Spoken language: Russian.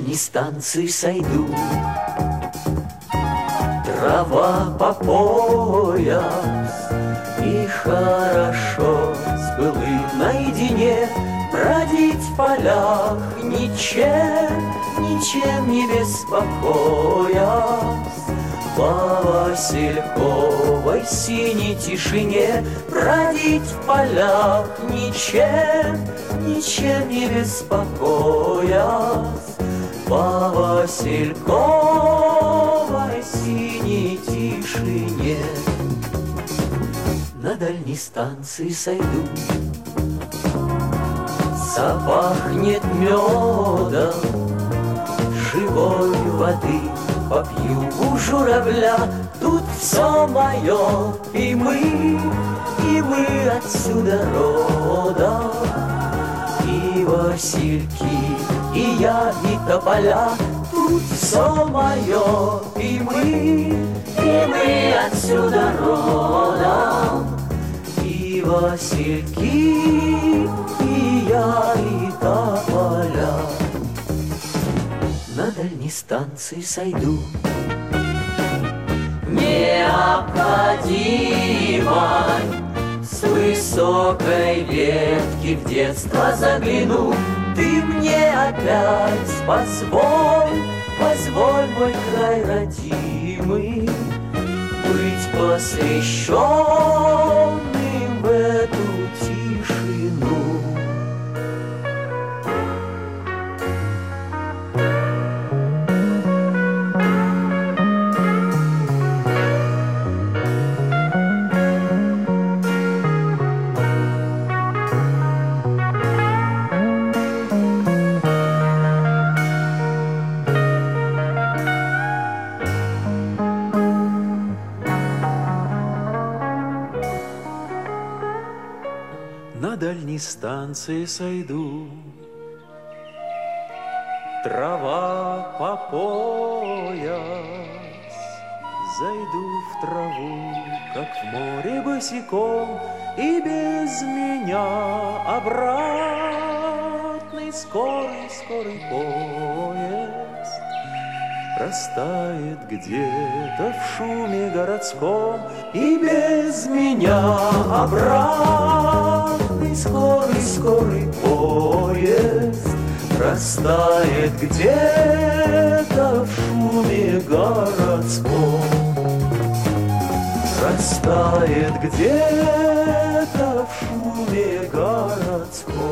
дальней станции сойду. Трава по пояс, и хорошо с былым наедине бродить в полях, ничем не беспокоясь. По васильковой синей тишине бродить в полях, ничем не беспокоясь. По васильковой синей тишине на дальней станции сойду. Запахнет медом, живой воды попью у журавля. Тут все мое, и мы отсюда родом. И васильки, и я, и тополя. Тут все мое, и мы отсюда родом. И васильки, и я, и тополя. На дальней станции сойду. Необходимо с высокой ветки в детство загляну. Ты мне опять позволь, мой край родимый, быть посвященным в эту тишину. На дальней станции сойду. Трава по пояс, зайду в траву, как в море босиком, и без меня обратный скорый поезд растает где-то в шуме городском, и без меня обратный скорый поезд растает где-то в шуме городском. Растает где-то в шуме городском.